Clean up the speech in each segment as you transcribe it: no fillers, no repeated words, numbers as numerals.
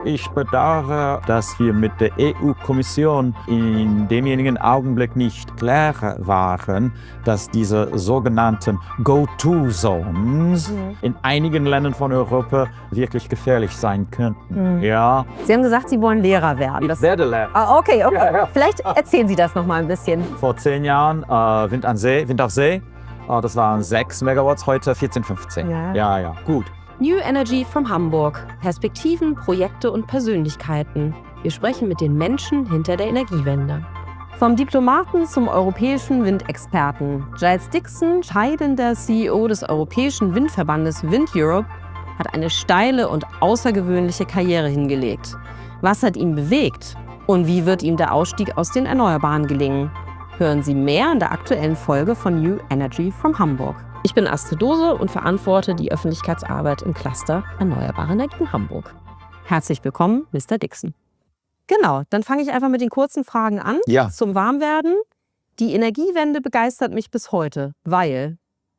Ich bedauere, dass wir mit der EU-Kommission in demjenigen Augenblick nicht klar waren, dass diese sogenannten Go-To-Zones in einigen Ländern von Europa wirklich gefährlich sein könnten. Ja. Sie haben gesagt, Sie wollen Lehrer werden. Ich werde Lehrer. Okay. Ja. Vielleicht erzählen Sie das noch mal ein bisschen. Vor 10 Jahren Wind auf See. Das waren 6 Megawatts, heute 14, 15. Ja, gut. New Energy from Hamburg. Perspektiven, Projekte und Persönlichkeiten. Wir sprechen mit den Menschen hinter der Energiewende. Vom Diplomaten zum europäischen Windexperten. Giles Dickson, scheidender CEO des Europäischen Windverbandes Wind Europe, hat eine steile und außergewöhnliche Karriere hingelegt. Was hat ihn bewegt? Und wie wird ihm der Ausstieg aus den Erneuerbaren gelingen? Hören Sie mehr in der aktuellen Folge von New Energy from Hamburg. Ich bin Astrid Dose und verantworte die Öffentlichkeitsarbeit im Cluster Erneuerbare Energien Hamburg. Herzlich willkommen, Mr. Dickson. Genau, dann fange ich einfach mit den kurzen Fragen an. Ja. Zum Warmwerden. Die Energiewende begeistert mich bis heute, weil...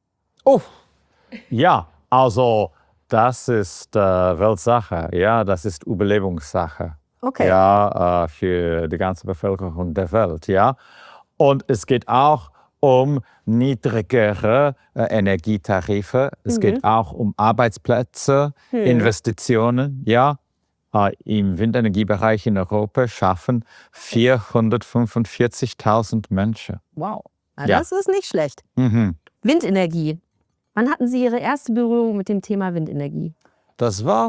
Ja, also das ist Weltsache. Ja, das ist Überlebenssache. Okay. Ja, für die ganze Bevölkerung der Welt. Ja. Und es geht auch um niedrigere Energietarife. Es geht auch um Arbeitsplätze, Investitionen. Ja. Im Windenergiebereich in Europa schaffen 445.000 Menschen. Wow, Ja. Das ist nicht schlecht. Windenergie. Wann hatten Sie Ihre erste Berührung mit dem Thema Windenergie? Das war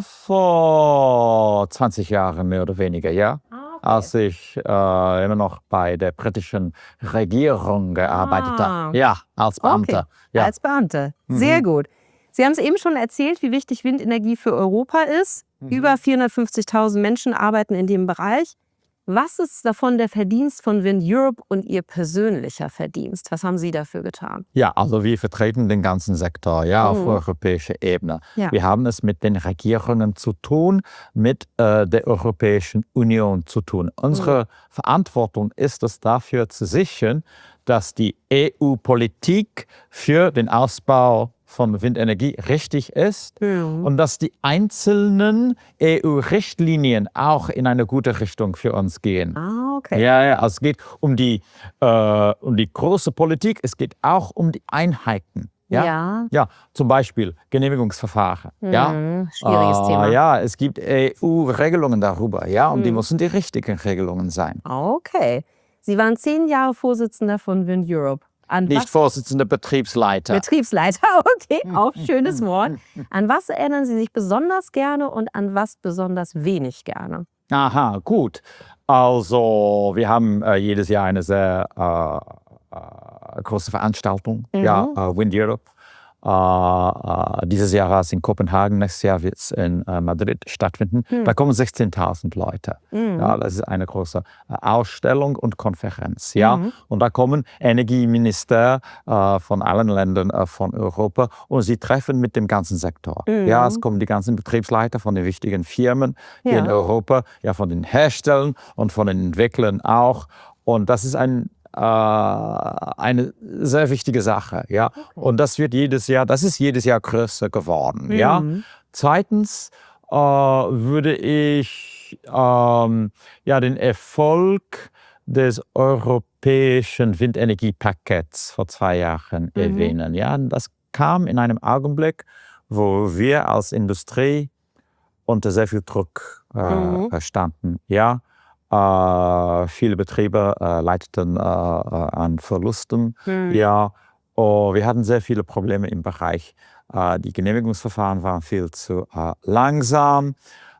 vor 20 Jahren mehr oder weniger, ja. Als ich immer noch bei der britischen Regierung gearbeitet habe. Ja, als Beamter. Okay. Ja. Als Beamter. Sehr gut. Sie haben es eben schon erzählt, wie wichtig Windenergie für Europa ist. Über 450.000 Menschen arbeiten in dem Bereich. Was ist davon der Verdienst von Wind Europe und Ihr persönlicher Verdienst? Was haben Sie dafür getan? Ja, also wir vertreten den ganzen Sektor, ja, auf europäischer Ebene. Ja. Wir haben es mit den Regierungen zu tun, mit der Europäischen Union zu tun. Unsere Verantwortung ist es, dafür zu sichern, dass die EU-Politik für den Ausbau von Windenergie richtig ist und dass die einzelnen EU-Richtlinien auch in eine gute Richtung für uns gehen. Okay. Ja, also es geht um die große Politik, es geht auch um die Einheiten. Ja, zum Beispiel Genehmigungsverfahren. Schwieriges Thema. Ja, es gibt EU-Regelungen darüber, ja, und die müssen die richtigen Regelungen sein. Okay. Sie waren 10 Jahre Vorsitzender von Wind Europe. Nicht Vorsitzender, Betriebsleiter. Betriebsleiter, okay, auch schönes Wort. An was erinnern Sie sich besonders gerne und an was besonders wenig gerne? Aha, gut. Also wir haben jedes Jahr eine sehr große Veranstaltung, Wind Europe. Dieses Jahr war es in Kopenhagen, nächstes Jahr wird es in Madrid stattfinden. Da kommen 16.000 Leute. Ja, das ist eine große Ausstellung und Konferenz. Ja? Und da kommen Energieminister von allen Ländern von Europa und sie treffen mit dem ganzen Sektor. Ja, es kommen die ganzen Betriebsleiter von den wichtigen Firmen hier in Europa, ja, von den Herstellern und von den Entwicklern auch. Und das ist eine sehr wichtige Sache, ja. Und das ist jedes Jahr größer geworden, ja. Zweitens würde ich den Erfolg des europäischen Windenergiepakets vor 2 Jahren erwähnen, ja. Das kam in einem Augenblick, wo wir als Industrie unter sehr viel Druck standen, ja. Viele Betriebe leideten an Verlusten. Ja, wir hatten sehr viele Probleme im Bereich. Die Genehmigungsverfahren waren viel zu langsam.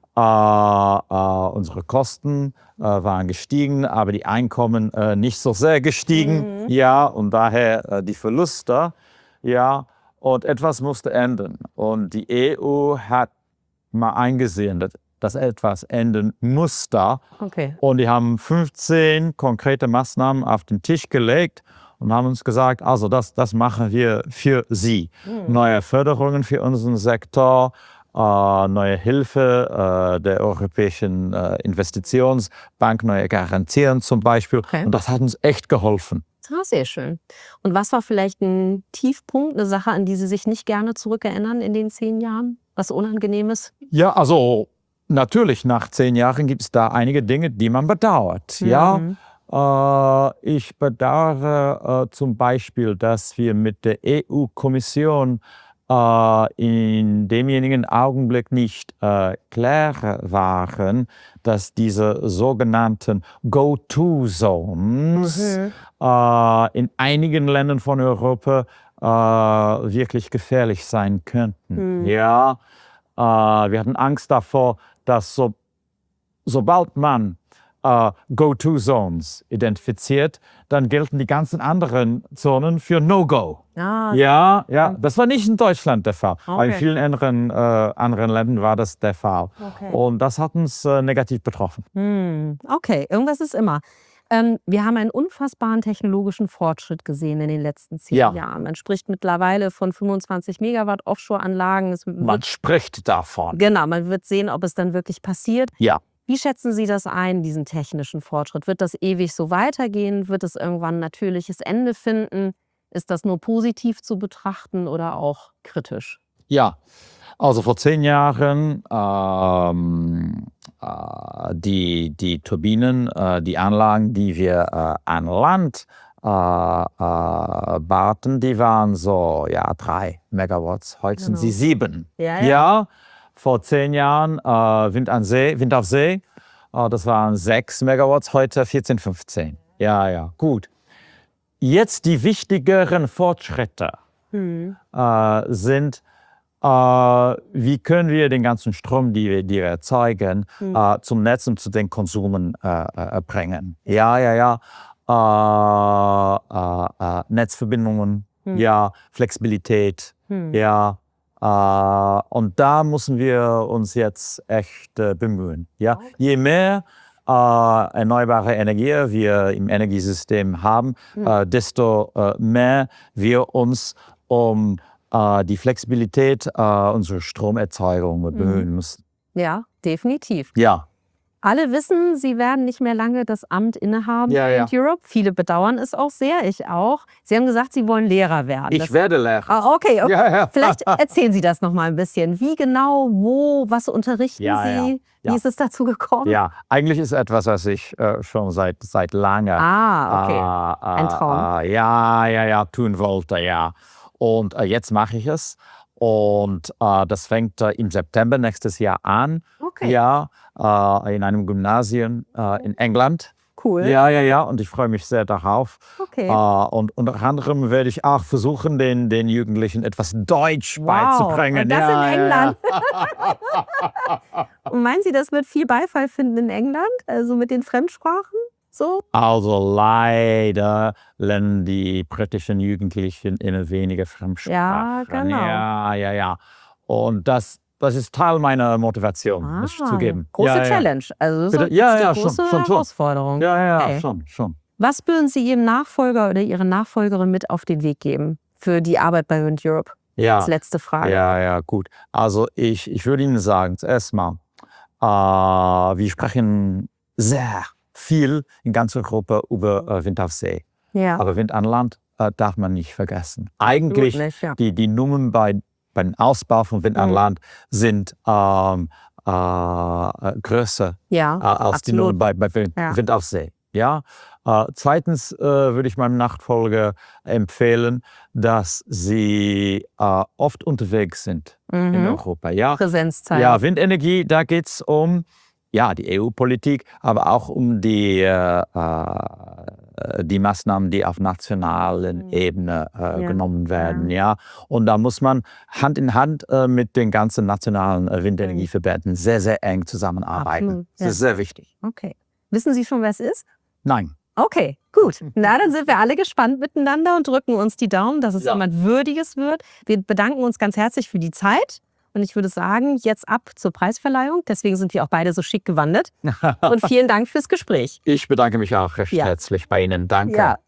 Unsere Kosten waren gestiegen, aber die Einkommen nicht so sehr gestiegen. Ja, und daher die Verluste. Ja, und etwas musste ändern. Und die EU hat mal eingesehen, dass etwas ändern musste. Okay. Und die haben 15 konkrete Maßnahmen auf den Tisch gelegt und haben uns gesagt, also das machen wir für Sie. Neue Förderungen für unseren Sektor, neue Hilfe der Europäischen Investitionsbank, neue Garantien zum Beispiel. Okay. Und das hat uns echt geholfen. Sehr schön. Und was war vielleicht ein Tiefpunkt, eine Sache, an die Sie sich nicht gerne zurückerinnern in den 10 Jahren? Was Unangenehmes? Ja, also Natürlich, nach 10 Jahren gibt es da einige Dinge, die man bedauert. Ja? Ich bedauere zum Beispiel, dass wir mit der EU-Kommission in demjenigen Augenblick nicht klar waren, dass diese sogenannten Go-To-Zones in einigen Ländern von Europa wirklich gefährlich sein könnten. Ja, wir hatten Angst davor, dass sobald man Go-To-Zones identifiziert, dann gelten die ganzen anderen Zonen für No-Go. Ja, das war nicht in Deutschland der Fall. Aber in vielen anderen Ländern war das der Fall. Und das hat uns negativ betroffen. Okay, irgendwas ist immer. Wir haben einen unfassbaren technologischen Fortschritt gesehen in den letzten 10 Jahren. Man spricht mittlerweile von 25 Megawatt Offshore-Anlagen. Man spricht davon. Genau, man wird sehen, ob es dann wirklich passiert. Ja. Wie schätzen Sie das ein, diesen technischen Fortschritt? Wird das ewig so weitergehen? Wird es irgendwann ein natürliches Ende finden? Ist das nur positiv zu betrachten oder auch kritisch? Ja, also vor 10 Jahren die Turbinen, die Anlagen, die wir an Land bauten, die waren so 3 Megawatts. Heute sind sie 7. Ja. Vor 10 Jahren Wind auf See, das waren 6 Megawatts, heute 14, 15. Ja, gut. Jetzt die wichtigeren Fortschritte sind, wie können wir den ganzen Strom, die wir erzeugen, zum Netz und zu den Konsumen bringen. Netzverbindungen, Flexibilität, und da müssen wir uns jetzt echt bemühen. Ja? Je mehr erneuerbare Energie wir im Energiesystem haben, desto mehr wir uns um die Flexibilität unserer Stromerzeugung bemühen müssen. Ja, definitiv. Ja. Alle wissen, Sie werden nicht mehr lange das Amt innehaben in Europe. Viele bedauern es auch sehr, ich auch. Sie haben gesagt, Sie wollen Lehrer werden. Ich werde Lehrer. Okay. Ja. Vielleicht erzählen Sie das noch mal ein bisschen. Wie genau, wo, was unterrichten Sie? Wie ist es dazu gekommen? Ja, eigentlich ist es etwas, was ich schon seit lange ein Traum. Tun wollte, ja. Und jetzt mache ich es. Und das fängt im September nächstes Jahr an. Ja, in einem Gymnasium in England. Cool. Ja. Und ich freue mich sehr darauf. Und unter anderem werde ich auch versuchen, den Jugendlichen etwas Deutsch beizubringen. Und das in England. Und meinen Sie, das wird viel Beifall finden in England? Also mit den Fremdsprachen? So? Also leider lernen die britischen Jugendlichen immer weniger Fremdsprachen. Ja, genau. Ja. Und das ist Teil meiner Motivation, muss ich zugeben. Große Challenge. Also das ist eine große Herausforderung. Ja, schon. Was würden Sie Ihrem Nachfolger oder Ihrer Nachfolgerin mit auf den Weg geben für die Arbeit bei Wind Europe? Als letzte Frage. Ja, gut. Also ich würde Ihnen sagen, zuerst mal, wir sprechen sehr viel in ganz Europa über Wind auf See. Aber Wind an Land darf man nicht vergessen. Eigentlich die Nummern beim Ausbau von Wind an Land sind größer als die Nummern bei Wind auf See. Ja? Zweitens würde ich meinem Nachfolger empfehlen, dass sie oft unterwegs sind in Europa. Ja? Präsenzzeit. Ja, Windenergie, da geht es um die EU-Politik, aber auch um die Maßnahmen, die auf nationalen Ebene genommen werden. Ja. Und da muss man Hand in Hand mit den ganzen nationalen Windenergieverbänden sehr, sehr eng zusammenarbeiten. Absolut, Das ist sehr wichtig. Okay. Wissen Sie schon, wer es ist? Nein. Okay, gut. Na, dann sind wir alle gespannt miteinander und drücken uns die Daumen, dass es jemand Würdiges wird. Wir bedanken uns ganz herzlich für die Zeit. Und ich würde sagen, jetzt ab zur Preisverleihung. Deswegen sind wir auch beide so schick gewandert. Und vielen Dank fürs Gespräch. Ich bedanke mich auch recht herzlich bei Ihnen. Danke.